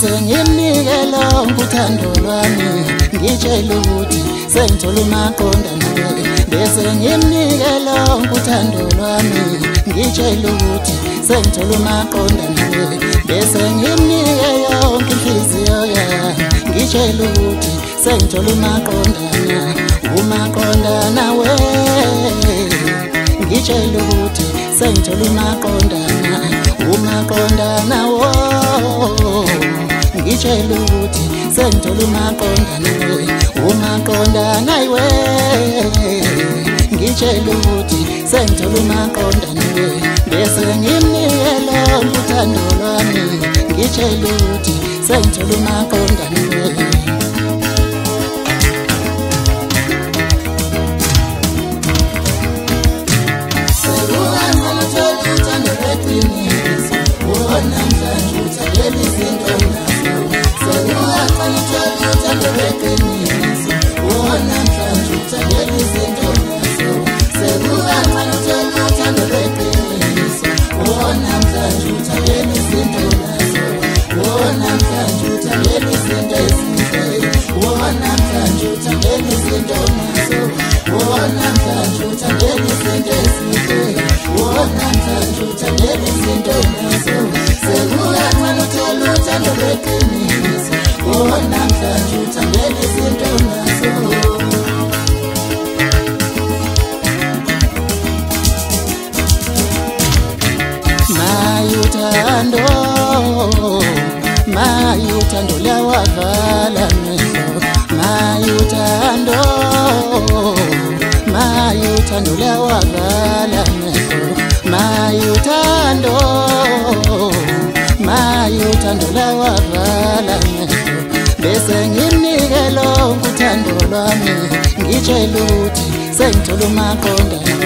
bese ngimnikela uthando lwami ngitshela ukuthi sengithola umaqondana bese ngimnikela uthando lwami ngitshela ukuthi sengithola umaqondana bese ngimnikela yonke inhliziyo yami ngitshela ukuthi sengithola umaqondana we ngitshela ukuthi sengithola umaqondana wo ngitshela ukuthi sengithola umaqondana we ngitshela ukuthi sengithola umaqondana we bese ngimnikela uthando lwami ngitshela ukuthi sengithola umaqondana we Mayuthando liyawavala amehlo mayuthando liyawavala amehlo mayuthando liyawavala amehlo bese ngimnikela uthando lwami ngitshela ukuthi sengithola umaqondana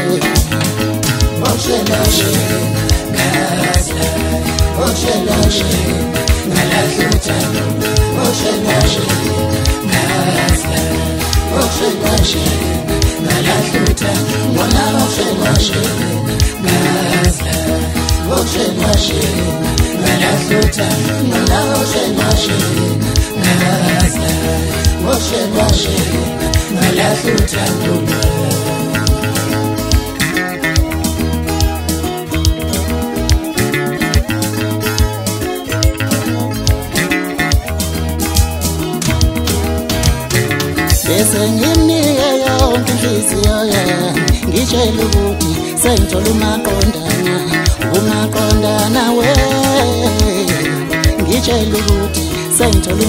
bese ngimnikela yonke inhliziyo yami ngitshela ukuthi sengithola umaqondana we ngitshela ukuthi sengithola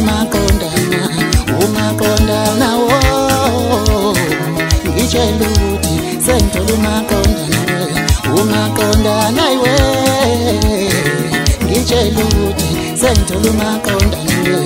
umaqondana wo ngitshela ukuthi sengithola umaqondana we ngitshela ukuthi sengithola umaqondana we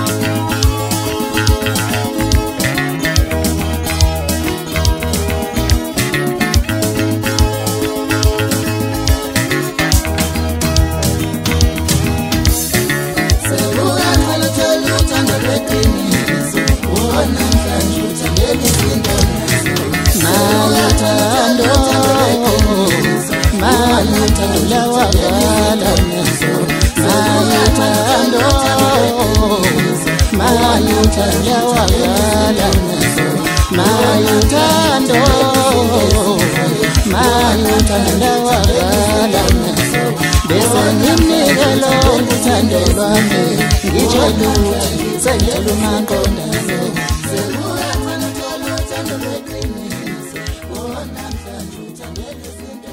bese ngimnikela uthando lwami ngitshela ukuthi sengithola umaqondana